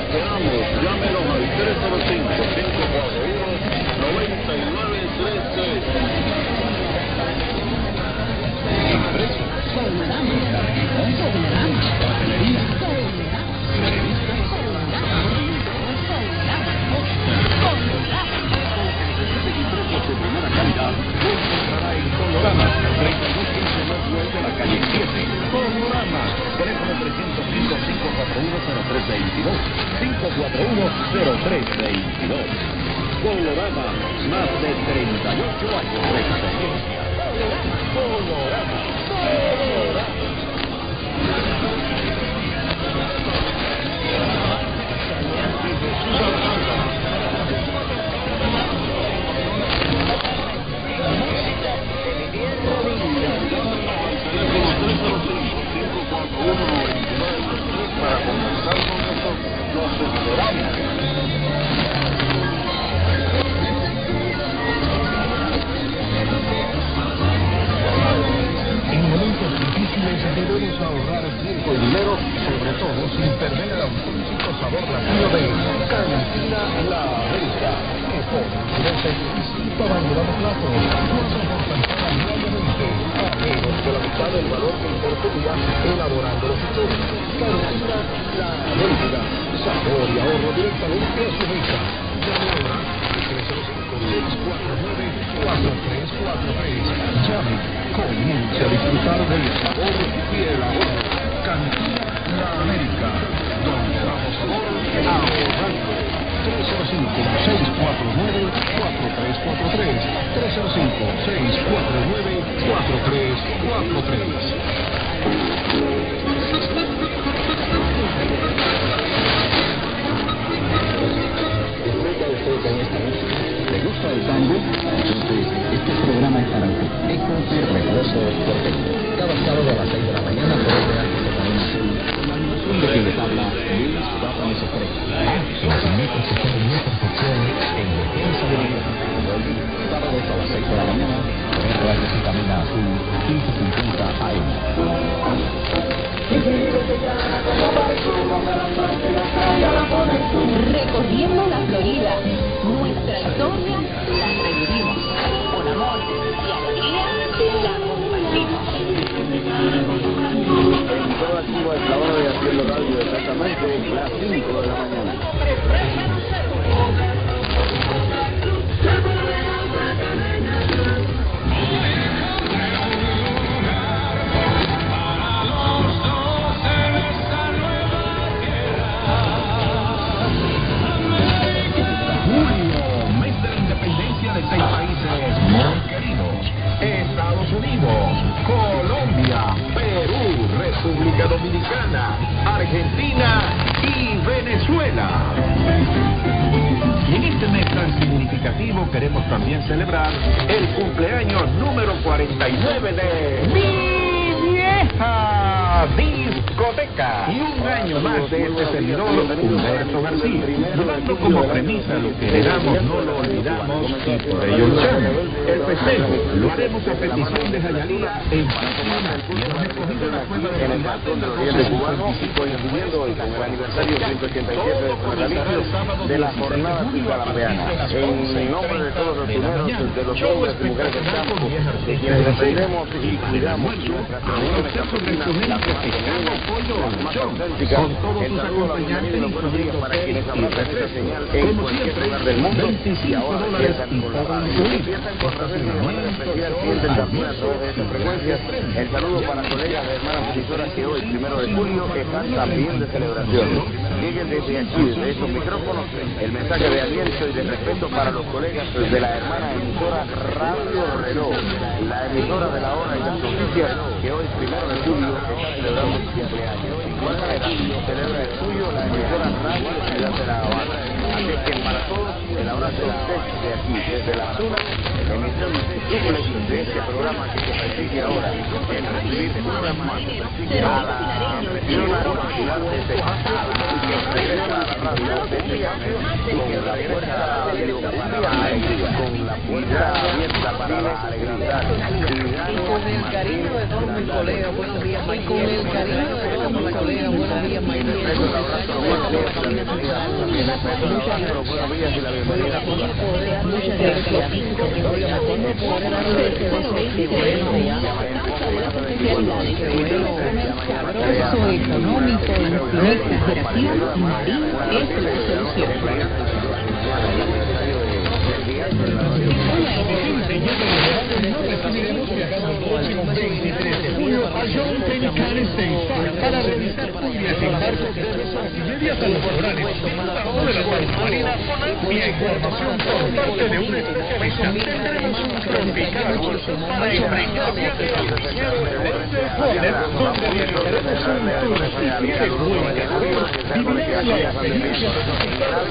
esperamos. Llámenos al 305-541-9913. Impreso, Colorama, Colorama, papelería, Colorama, revista, impresos de primera calidad, encontrará en Colorama, 3215 North West de la calle 7. Colorama, teléfono 305-541-0322, 541-0322. Colorama, más de 38 años de experiencia. Colorama, Colorama. Para conversar con nosotros, los esperamos. En momentos difíciles debemos ahorrar tiempo y dinero, sobre todo sin perder el auténtico sabor latino de Cantina La América. Que por distinto abandonado plato, un sabor tan diariamente, a menos de la mitad del valor que importaría elaborando los fichones. Cantina La América, sabor y ahorro directamente a su mesa. Llame ahora al 305-649-4343. Llame, comience a disfrutar del sabor y el ahorro. Cantina La América, donde damos sabor ahorrando. 305-649-4343. 305-649-4343. ¿Le gusta el tango? Entonces, este programa es para usted. Eco Reposo Porteño. Cada sábado a las 6 de la mañana por el Real de Cadena Azul. Con la animación de quien les habla, Luis Rafael Estrella. Los invito a escuchar mi perfección en Defensa de la Vida. Sábados a las 6 de la mañana por el Real de Cadena Azul, 1550 AM. Recorriendo la Florida, nuestra historia la revivimos. Con amor y alegría la compartimos. En toda Cuba es la hora de Haciendo Radio, exactamente las 5 de la mañana. De 6 países muy queridos: Estados Unidos, Colombia, Perú, República Dominicana, Argentina y Venezuela. Y en este mes tan significativo queremos también celebrar el cumpleaños número 49 de Mi Vieja Discoteca. Y un año más de este servidor, Humberto García, llevando como premisa lo que heredamos, no lo olvidamos y por ello luchamos. El festejo lo haremos a petición de Jayalía en Panamá. Y hemos escogido la cueva de En el balcón del Oriente Cubano, coincidiendo hoy con el aniversario 187 de su natalicio de la jornada calampeana. En nombre de todos los primeros, de los hombres y mujeres del campo, de quienes defendemos y cuidamos nuestras tradiciones campesinas, las más auténticas, el saludo a la bienvenida y los buenos días para quienes abrazan esta señal en cualquier lugar del mundo y ahora empiezan con la radio. Empiezan con la de manera especial, sienten también a través de estas frecuencias el saludo para colegas de hermanas emisoras que hoy, 1 de julio, están también de celebración. Lleguen desde aquí, desde estos micrófonos, el mensaje de aliento y de respeto para los colegas de la hermana emisora Radio Reloj, la emisora de la hora y las noticias que hoy, 1 de julio, está celebrando su cumpleaños. De igual manera, celebra el suyo la emisora Radio Ciudad de La Habana. Así que para todos, el abrazo desde aquí, desde la zona, emisión duplex de este programa que se persigue ahora en recibir una más a la región nacional desde que regresa a la radio desde con la puerta abierta para la alegría. Y con el cariño de todos mis colegas, buenos días, Mike. Con el cariño de todos mis colegas, buenos días, Mike. Muchas gracias y la bienvenida. Muchas gracias. Sabroso, económico, infinito, interactivo, Marín es la solución. Recibiremos viajando el próximo 23 de julio a John Pelican State Park para realizar cumbias en barcos desde las 11:30 hasta los horarios disfrutando de la fauna marina con amplia información por parte de un especialista. Tendremos un tropical para enfrentar viajes al viñedo de Water, donde realizaremos un tour de buen ganadero y veremos la experiencia